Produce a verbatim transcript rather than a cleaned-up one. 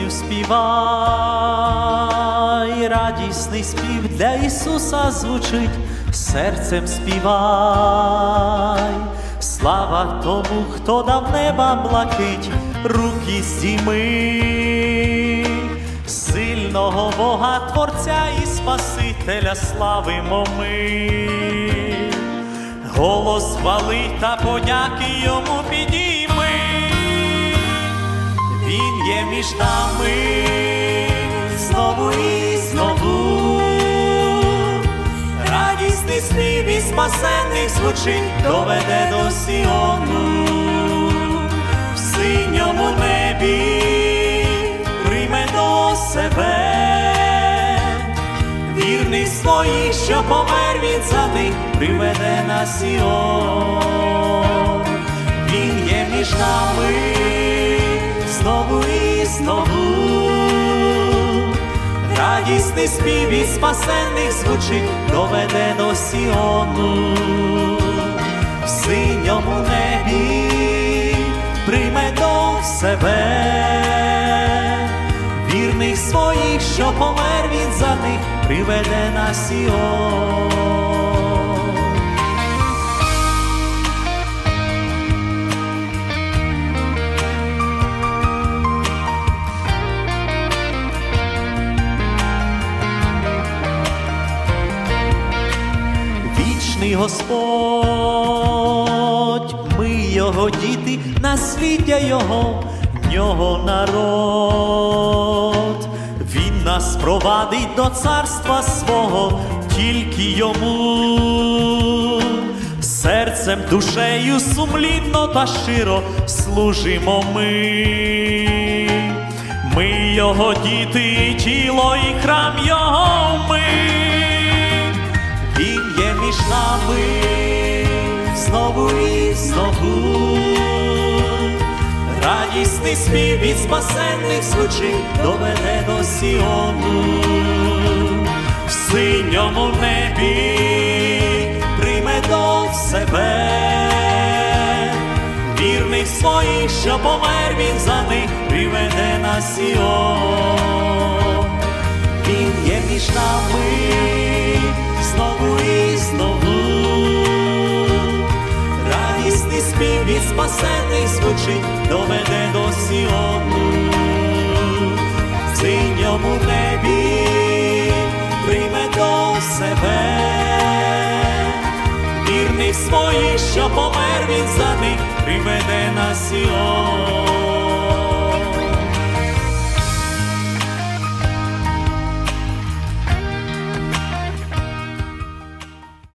пісню співай, радісний спів для Ісуса звучить, серцем співай. Слава тому, хто дав неба блакить, руки здійми. Сильного Бога, Творця і Спасителя славимо ми. Голос хвали та подяки йому підійми. Він є між нами знову і знову. Радісний спів і спасенних звучить, доведе до Сіону. В синьому небі прийме до себе вірних своїх, що помер він за них, приведе на Сіон. Він є між нами знову і знову. Радісний спів і спасенних звучить, доведе до Сіону. В синьому небі прийме до себе вірних своїх, що помер він за них, приведе на Сіон. Вічний Господь, ми Його діти, насліддя Його, Нього народ. Він нас провадить до царства свого, тільки Йому. Серцем, душею сумлінно та щиро служимо ми. Ми Його діти, і тіло, і храм Його ми. Він є між нами знову і знову. Радісний спів від спасенних звучить, доведе до Сіону. В синьому небі прийме до себе вірних своїх, що помер він за них, приведе на Сіон. Він є між нами знову і знову. Радісний спів від спасених звучить, доведе до Сіону. В синьому небі прийме до себе вірних своїх, що помер він за них, приведе на Сіон.